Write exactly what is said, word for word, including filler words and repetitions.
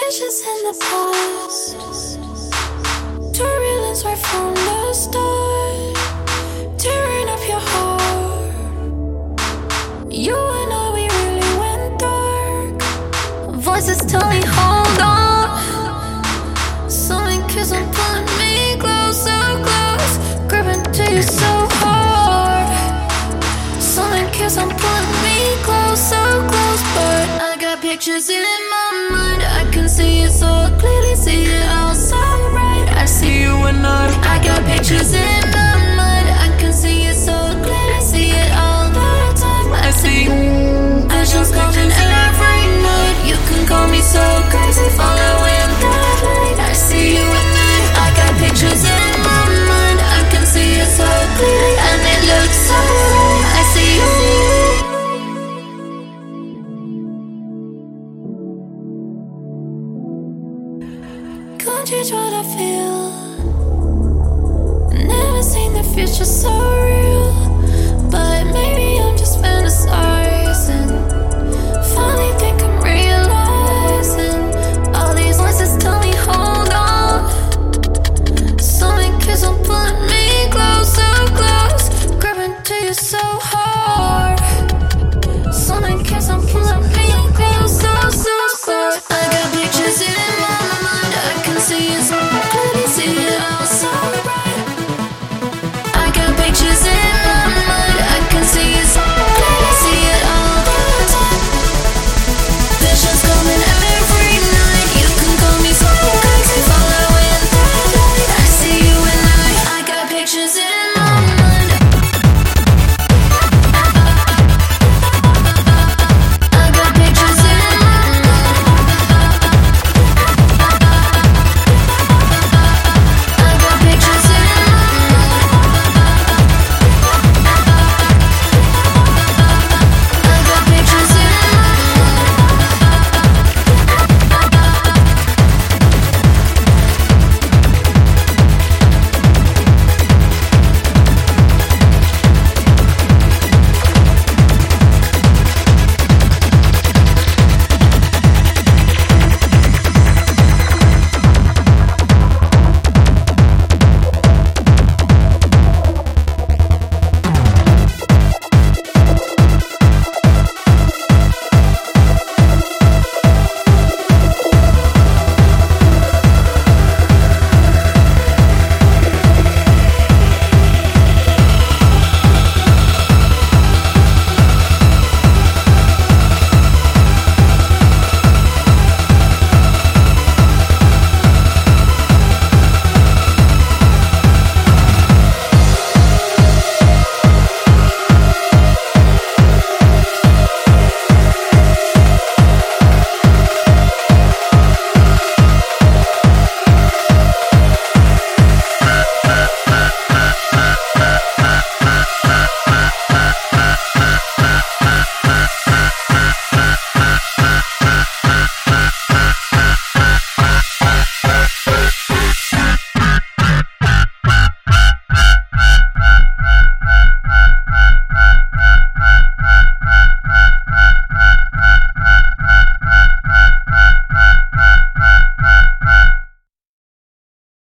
Visions in the past, turbulence right from the start, tearing up your heart. You and I, we really went dark. Voices tell me hold on. Something keeps on pulling me close, so close, gripping to you so hard. Something keeps on pulling me close, so close, but I got pictures in my mind. I can see it so clearly, see it all so right. I see you and I. I got pictures in my mind. I can see it so clearly, see it all the time. I see visions coming every night. You can call me so crazy, following the light. I see you and I. I got pictures in my mind. I can see it so clearly, and it looks so right. I see you. Can't change what I feel. Never seen the future so real.